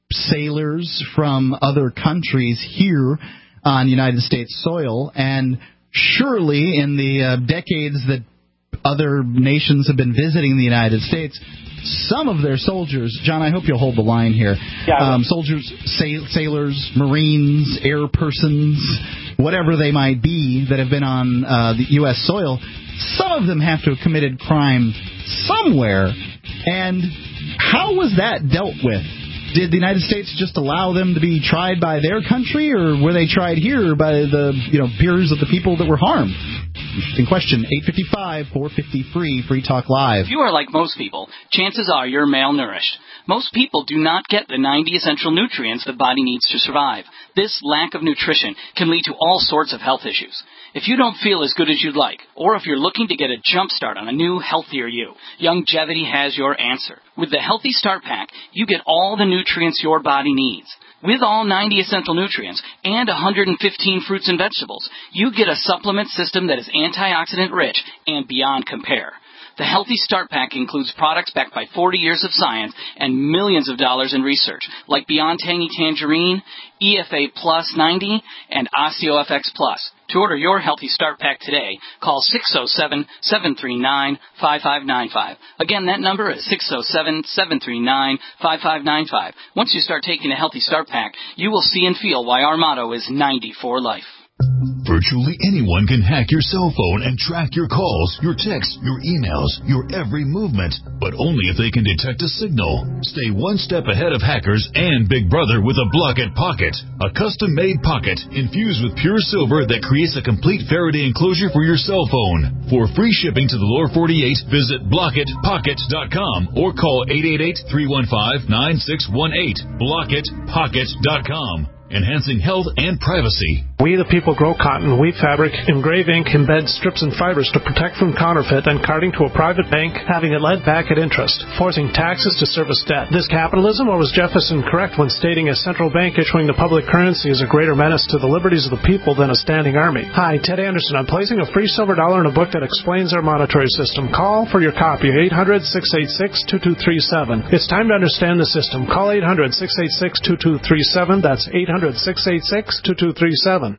sailors from other countries here on United States soil, and surely in the uh, decades that other nations have been visiting the United States, some of their soldiers, John, I hope you'll hold the line here,
yeah,
um, soldiers, sail, sailors, Marines, air persons, whatever they might be that have been on uh, the U S soil, some of them have to have committed crime somewhere. And how was that dealt with? Did the United States just allow them to be tried by their country, or were they tried here by the, you know, peers of the people that were harmed? Interesting question. eight five five, four five zero, free, Free Talk Live.
If you are like most people, chances are you're malnourished. Most people do not get the ninety essential nutrients the body needs to survive. This lack of nutrition can lead to all sorts of health issues. If you don't feel as good as you'd like, or if you're looking to get a jump start on a new, healthier you, Youngevity has your answer. With the Healthy Start Pack, you get all the nutrients your body needs. With all ninety essential nutrients and one hundred fifteen fruits and vegetables, you get a supplement system that is antioxidant rich and beyond compare. The Healthy Start Pack includes products backed by forty years of science and millions of dollars in research, like Beyond Tangy Tangerine, E F A Plus ninety, and OsteoFX Plus. To order your Healthy Start Pack today, call six oh seven, seven three nine, five five nine five. Again, that number is six oh seven, seven three nine, five five nine five. Once you start taking a Healthy Start Pack, you will see and feel why our motto is ninety for life.
Virtually anyone can hack your cell phone and track your calls, your texts, your emails, your every movement, but only if they can detect a signal. Stay one step ahead of hackers and Big Brother with a Blockit Pocket, a custom-made pocket infused with pure silver that creates a complete Faraday enclosure for your cell phone. For free shipping to the lower forty-eight, visit blockit pocket dot com or call eight eight eight, three one five, nine six one eight. blockit pocket dot com. Enhancing health and privacy.
We, the people, grow cotton, weave fabric, engrave ink, embed strips and fibers to protect from counterfeit and carting to a private bank, having it lent back at interest, forcing taxes to service debt. This capitalism, or was Jefferson correct when stating a central bank issuing the public currency is a greater menace to the liberties of the people than a standing army? Hi, Ted Anderson. I'm placing a free silver dollar in a book that explains our monetary system. Call for your copy, eight hundred, six eight six, two two three seven. It's time to understand the system. Call eight hundred, six eight six, two two three seven. That's eight hundred, six eight six, two two three seven.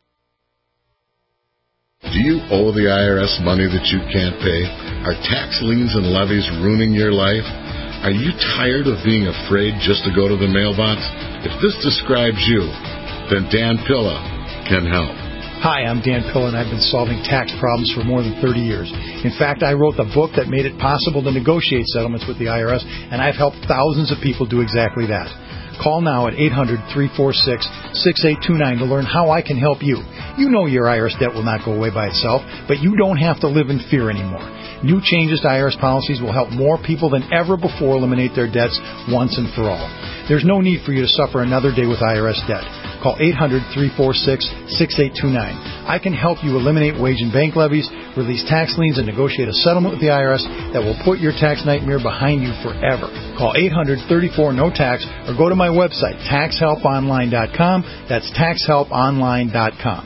Do you owe the I R S money that you can't pay? Are tax liens and levies ruining your life? Are you tired of being afraid just to go to the mailbox? If this describes you, then Dan Pilla can help.
Hi, I'm Dan Pilla, and I've been solving tax problems for more than thirty years. In fact, I wrote the book that made it possible to negotiate settlements with the I R S, and I've helped thousands of people do exactly that. Call now at eight hundred, three four six, six eight two nine to learn how I can help you. You know your I R S debt will not go away by itself, but you don't have to live in fear anymore. New changes to I R S policies will help more people than ever before eliminate their debts once and for all. There's no need for you to suffer another day with I R S debt. Call eight hundred, three four six, six eight two nine. I can help you eliminate wage and bank levies, release tax liens, and negotiate a settlement with the I R S that will put your tax nightmare behind you forever. Call eight hundred, thirty-four, no tax or go to my website, tax help online dot com. That's tax help online dot com.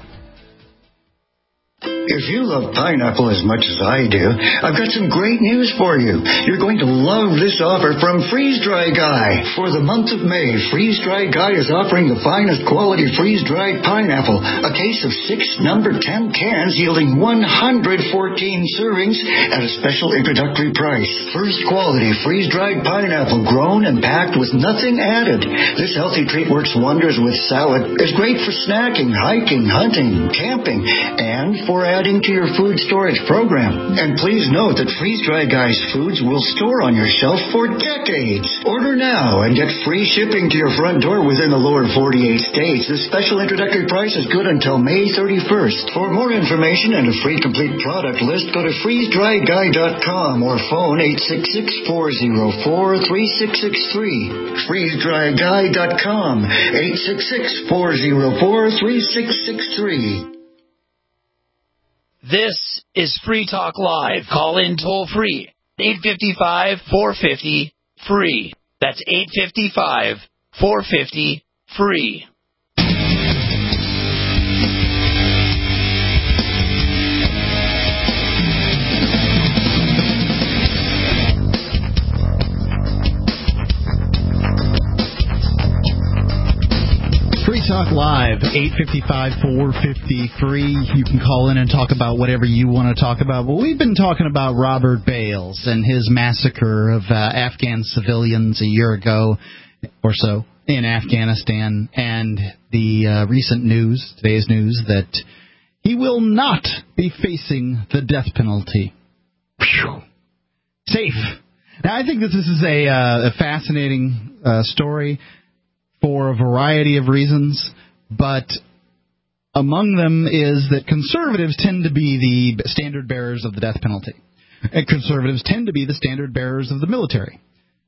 If you love pineapple as much as I do, I've got some great news for you. You're going to love this offer from Freeze Dry Guy. For the month of May, Freeze Dry Guy is offering the finest quality freeze-dried pineapple, a case of six number ten cans yielding one hundred fourteen servings at a special introductory price. First quality freeze-dried pineapple grown and packed with nothing added. This healthy treat works wonders with salad. It's great for snacking, hiking, hunting, camping, and for adding to your food storage program. And please note that Freeze Dry Guy's foods will store on your shelf for decades. Order now and get free shipping to your front door within the lower forty-eight states. This special introductory price is good until May thirty-first. For more information and a free complete product list, go to freeze dry guy dot com or phone eight six six, four zero four, three six six three. freeze dry guy dot com, eight six six, four zero four, three six six three.
This is Free Talk Live. Call in toll free. eight five five, four five zero, free. That's eight five five, four five zero, free.
Free Talk Live, eight five five, four five zero, free. You can call in and talk about whatever you want to talk about. Well, we've been talking about Robert Bales and his massacre of uh, Afghan civilians a year ago or so in Afghanistan, and the uh, recent news, today's news, that he will not be facing the death penalty. Whew. Safe. Now, I think that this is a, uh, a fascinating uh, story for a variety of reasons, but among them is that conservatives tend to be the standard bearers of the death penalty. And conservatives tend to be the standard bearers of the military.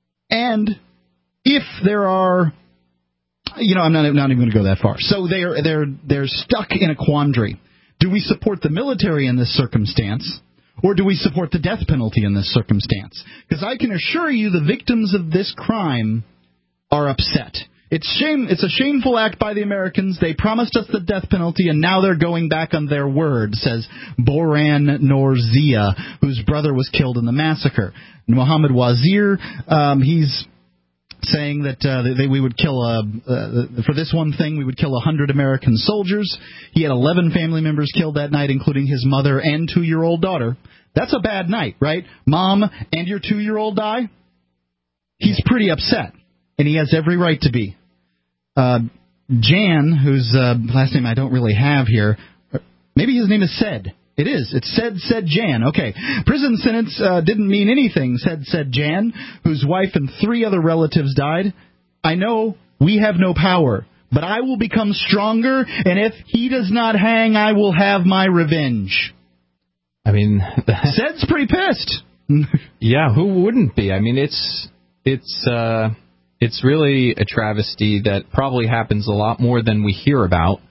And if there are, you know, I'm not, not even going to go that far. So they're they're they're stuck in a quandary. Do we support the military in this circumstance, or do we support the death penalty in this circumstance? Because I can assure you the victims of this crime are upset. It's shame. It's a shameful act by the Americans. They promised us the death penalty, and now they're going back on their word, says Boran Norzia, whose brother was killed in the massacre. Mohammed Wazir, um, he's saying that uh, they, we would kill, a, uh, for this one thing, we would kill one hundred American soldiers. He had eleven family members killed that night, including his mother and two-year-old daughter. That's a bad night, right? Mom and your two-year-old die? He's pretty upset, and he has every right to be. Uh, Jan, whose uh, last name I don't really have here, maybe his name is Said. It is. It's Said, Said Jan. Okay. Prison sentence uh, didn't mean anything, said Said Jan, whose wife and three other relatives died. I know we have no power, but I will become stronger, and if he does not hang, I will have my revenge.
I mean,
Said's pretty pissed.
Yeah, who wouldn't be? I mean, it's it's uh, it's really a travesty that probably happens a lot more than we hear about.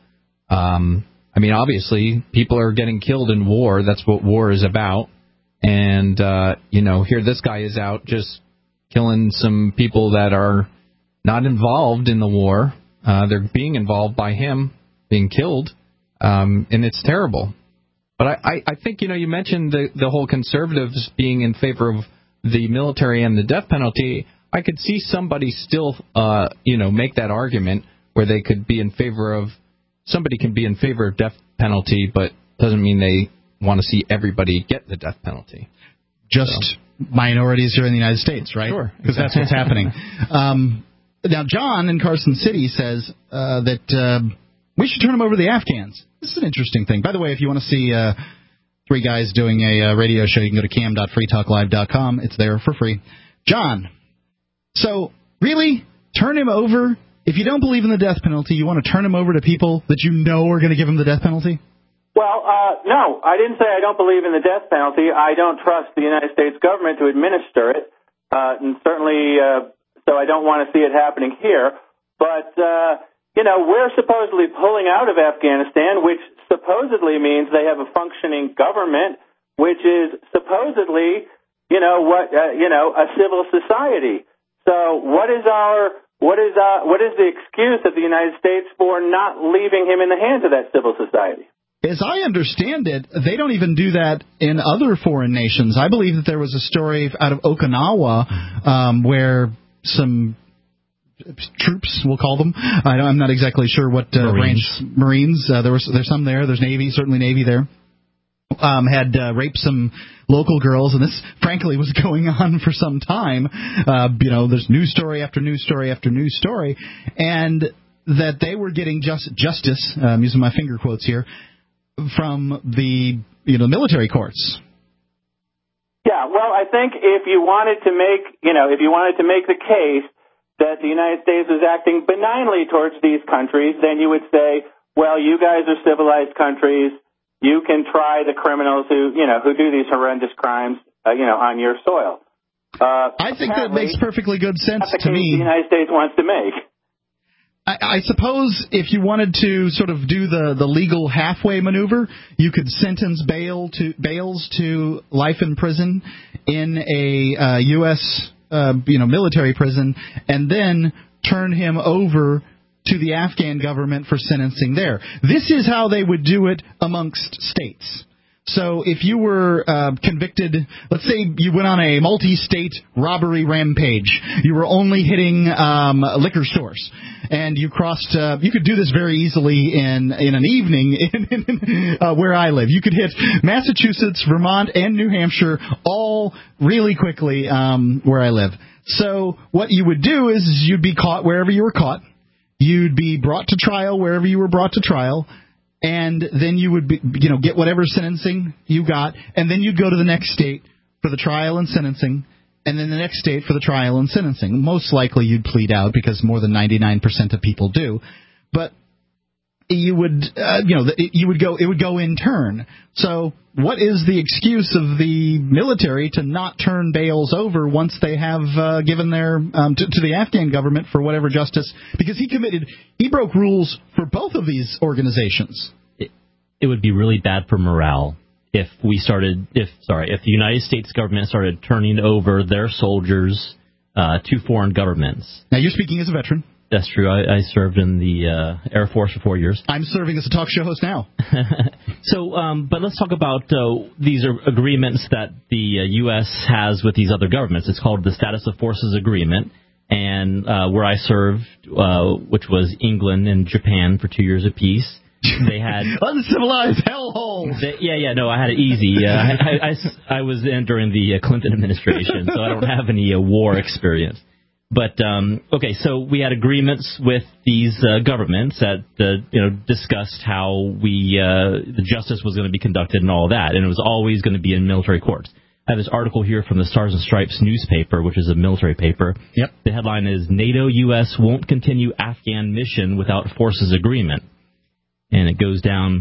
Um, I mean, obviously, people are getting killed in war. That's what war is about. And, uh, you know, here this guy is out just killing some people that are not involved in the war. Uh, they're being involved by him, being killed. Um, and it's terrible. But I, I, I think, you know, you mentioned the, the whole conservatives being in favor of the military and the death penalty. I could see somebody still, uh, you know, make that argument where they could be in favor of, somebody can be in favor of death penalty, but doesn't mean they want to see everybody get the death penalty.
Just so. Minorities here in the United States, right?
Sure.
Because that's what's happening. Um, now, John in Carson City says uh, that uh, we should turn them over to the Afghans. This is an interesting thing. By the way, if you want to see uh, three guys doing a uh, radio show, you can go to cam dot free talk live dot com. It's there for free. John, so really, turn him over? If you don't believe in the death penalty, you want to turn him over to people that you know are going to give him the death penalty?
Well, uh, no, I didn't say I don't believe in the death penalty. I don't trust the United States government to administer it. Uh, and certainly, uh, so I don't want to see it happening here. But, uh, you know, we're supposedly pulling out of Afghanistan, which supposedly means they have a functioning government, which is supposedly, you know, what, uh, you know, a civil society. So what is our, what is, uh, what is the excuse of the United States for not leaving him in the hands of that civil society?
As I understand it, they don't even do that in other foreign nations. I believe that there was a story out of Okinawa um, where some troops, we'll call them, I, I'm not exactly sure what uh,
Marines.
range, Marines, uh, there was, there's some there, there's Navy, certainly Navy there, um, had uh, raped some local girls, and this, frankly, was going on for some time. Uh, you know, there's news story after news story after news story, and that they were getting just, justice, uh, I'm using my finger quotes here, from the, you know, military courts.
Yeah, well, I think if you wanted to make, you know, if you wanted to make the case that the United States is acting benignly towards these countries, then you would say, well, you guys are civilized countries. You can try the criminals who, you know, who do these horrendous crimes, uh, you know, on your soil. Uh,
I think that makes perfectly good sense
that's the
to
case
me.
The United States wants to make.
I, I suppose if you wanted to sort of do the, the legal halfway maneuver, you could sentence bail to Bales to life in prison in a uh, U S Uh, you know, military prison, and then turn him over to the Afghan government for sentencing there. This is how they would do it amongst states. So if you were uh, convicted, let's say you went on a multi-state robbery rampage, you were only hitting um, liquor stores, and you crossed, uh, you could do this very easily in, in an evening in, in uh, where I live. You could hit Massachusetts, Vermont, and New Hampshire all really quickly um, where I live. So what you would do is you'd be caught wherever you were caught. You'd be brought to trial wherever you were brought to trial. And then you would be, you know, get whatever sentencing you got, and then you'd go to the next state for the trial and sentencing, and then the next state for the trial and sentencing. Most likely you'd plead out, because more than ninety-nine percent of people do. But you would, uh, you know, you would go, it would go in turn. So what is the excuse of the military to not turn Bales over once they have uh, given their um, to, to the Afghan government for whatever justice? Because he committed, he broke rules for both of these organizations.
It, it would be really bad for morale if we started, if sorry, if the United States government started turning over their soldiers uh, to foreign governments.
Now you're speaking as a veteran.
That's true. I, I served in the uh, Air Force for four years.
I'm serving as a talk show host now.
so, um, but let's talk about uh, these are agreements that the uh, U S has with these other governments. It's called the Status of Forces Agreement. And uh, where I served, uh, which was England and Japan for two years apiece, they had
uncivilized hellholes.
They, yeah, yeah, no, I had it easy. Uh, I, I, I, I was in during the uh, Clinton administration, so I don't have any uh, war experience. But, um, okay, so we had agreements with these uh, governments that, uh, you know, discussed how we, uh, the justice was going to be conducted and all that, and it was always going to be in military courts. I have this article here from the Stars and Stripes newspaper, which is a military paper.
Yep.
The headline is, NATO U S won't continue Afghan mission without forces agreement. And it goes down,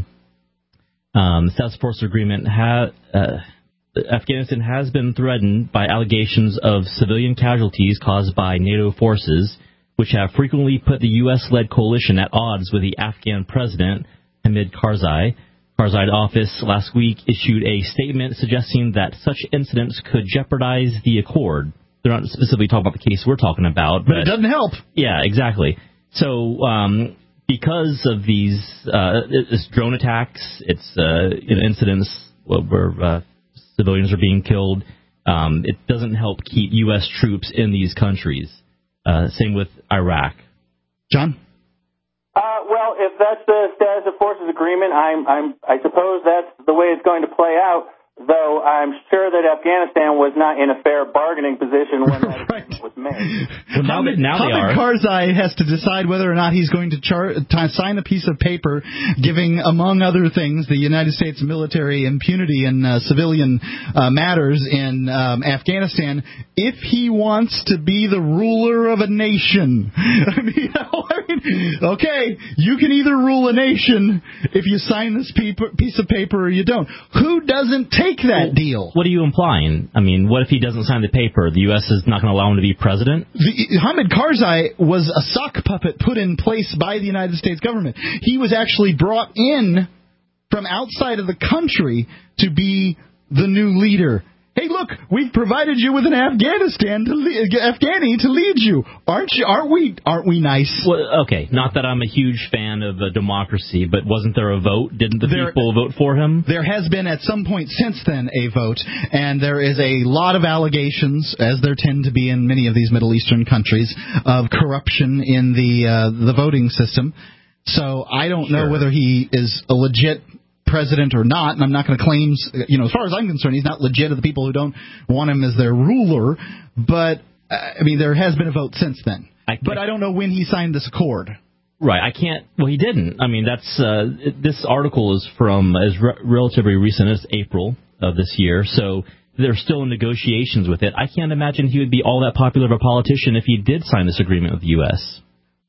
um, the Status Forces Agreement ha- uh Afghanistan has been threatened by allegations of civilian casualties caused by NATO forces, which have frequently put the U S-led coalition at odds with the Afghan president, Hamid Karzai. Karzai's office last week issued a statement suggesting that such incidents could jeopardize the accord. They're not specifically talking about the case we're talking about.
But, but it doesn't help.
Yeah, exactly. So um, because of these uh, it's drone attacks, it's uh, you know, incidents where uh, civilians are being killed, um, it doesn't help keep U S troops in these countries. Uh, same with Iraq.
John?
Uh, well, if that's the Status of Forces Agreement, I'm, I'm, I suppose that's the way it's going to play out, though I'm sure that Afghanistan was not in a fair bargaining position when that
right.
agreement was made.
Well, now,
Hamid,
now they
Hamid
are.
Karzai has to decide whether or not he's going to, char- to sign a piece of paper giving, among other things, the United States military impunity in uh, civilian uh, matters in um, Afghanistan if he wants to be the ruler of a nation. I mean, you know, I mean, okay, you can either rule a nation if you sign this paper, piece of paper or you don't. Who doesn't take that
well,
deal?
What are you implying? I mean, what if he doesn't sign the paper? The U S is not going to allow him to be president?
The, Hamid Karzai was a sock puppet put in place by the United States government. He was actually brought in from outside of the country to be the new leader. Hey, look, we've provided you with an Afghanistan to lead, Afghani to lead you. Aren't you? Aren't we? Aren't we nice?
Well, okay, not that I'm a huge fan of uh, democracy, but wasn't there a vote? Didn't the there, people vote for him?
There has been at some point since then a vote, and there is a lot of allegations, as there tend to be in many of these Middle Eastern countries, of corruption in the uh, the voting system. So I don't know sure. whether he is a legit president or not, and I'm not going to claim, you know, as far as I'm concerned, he's not legit to the people who don't want him as their ruler, but, uh, I mean, there has been a vote since then. I, but I don't know when he signed this accord.
Right, I can't, well, he didn't. I mean, that's, uh, this article is from, as re- relatively recent as April of this year, so they're still in negotiations with it. I can't imagine he would be all that popular of a politician if he did sign this agreement with the U S.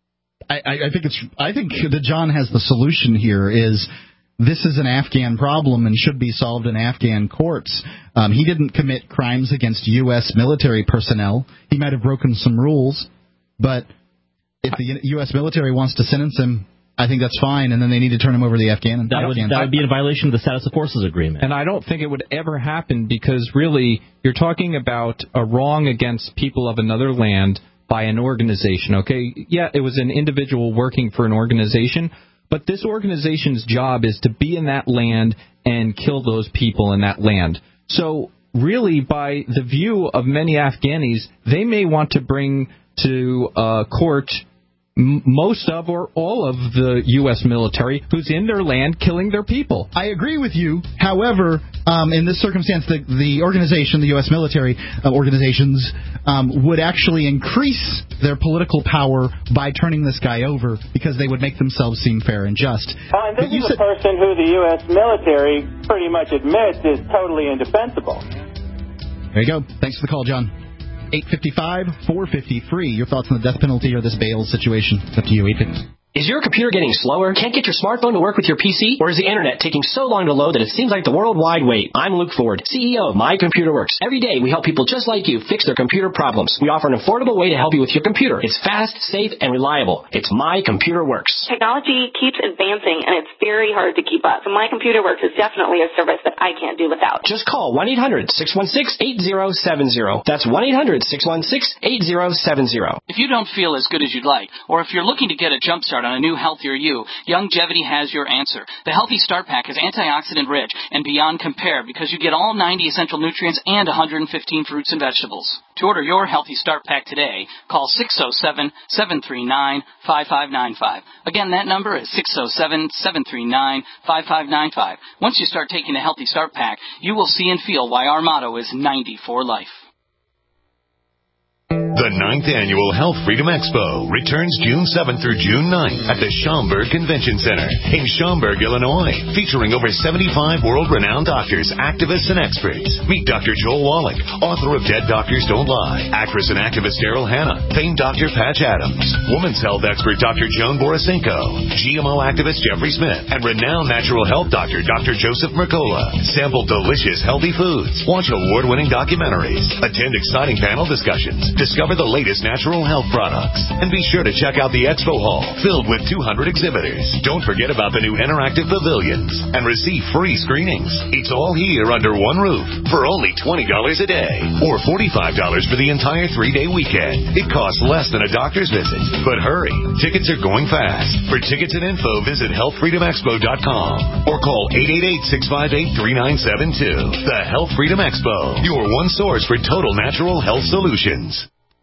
I, I, I think it's, I think that John has the solution here is, this is an Afghan problem and should be solved in Afghan courts. Um, he didn't commit crimes against U S military personnel. He might have broken some rules, but if the U S military wants to sentence him, I think that's fine, and then they need to turn him over to the Afghan.
That would,
Afghan.
that would be in violation of the Status of Forces Agreement.
And I don't think it would ever happen because, really, you're talking about a wrong against people of another land by an organization, okay? Yeah, it was an individual working for an organization, but this organization's job is to be in that land and kill those people in that land. So really, by the view of many Afghanis, they may want to bring to uh, court m- most of or all of the U S military who's in their land killing their people.
I agree with you. However, um, in this circumstance, the, the organization, the U S military uh, organizations, um, would actually increase their political power by turning this guy over because they would make themselves seem fair and just.
Oh, and this is a person who the U S military pretty much admits is totally indefensible.
There you go. Thanks for the call, John. eight five five, four five zero, free. Your thoughts on the death penalty or this bail situation? It's up to you. eight five five.
Is your computer getting slower? Can't get your smartphone to work with your P C? Or is the internet taking so long to load that it seems like the worldwide wait? I'm Luke Ford, C E O of My Computer Works. Every day we help people just like you fix their computer problems. We offer an affordable way to help you with your computer. It's fast, safe, and reliable. It's My Computer Works.
Technology keeps advancing and it's very hard to keep up. So My Computer Works is definitely a service that I can't do without.
Just call one eight hundred, six one six, eight zero seven zero. That's one eight hundred, six one six, eight zero seven zero.
If you don't feel as good as you'd like, or if you're looking to get a jump start on a new, healthier you, Youngevity has your answer. The Healthy Start Pack is antioxidant rich and beyond compare because you get all ninety essential nutrients and one hundred fifteen fruits and vegetables. To order your Healthy Start Pack today, call six oh seven, seven three nine, five five nine five. Again, that number is six oh seven, seven three nine, five five nine five. Once you start taking the Healthy Start Pack, you will see and feel why our motto is ninety for life.
The ninth Annual Health Freedom Expo returns June seventh through June ninth at the Schaumburg Convention Center in Schaumburg, Illinois, featuring over seventy-five world-renowned doctors, activists, and experts. Meet Doctor Joel Wallach, author of Dead Doctors Don't Lie, actress and activist Daryl Hannah, famed Doctor Patch Adams, women's health expert Doctor Joan Borisenko, G M O activist Jeffrey Smith, and renowned natural health doctor Doctor Joseph Mercola. Sample delicious, healthy foods. Watch award-winning documentaries. Attend exciting panel discussions. Discover the latest natural health products. And be sure to check out the Expo Hall, filled with two hundred exhibitors. Don't forget about the new interactive pavilions and receive free screenings. It's all here under one roof for only twenty dollars a day or forty-five dollars for the entire three-day weekend. It costs less than a doctor's visit. But hurry, tickets are going fast. For tickets and info, visit health freedom expo dot com or call eight eight eight, six five eight, three nine seven two. The Health Freedom Expo, your one source for total natural health solutions.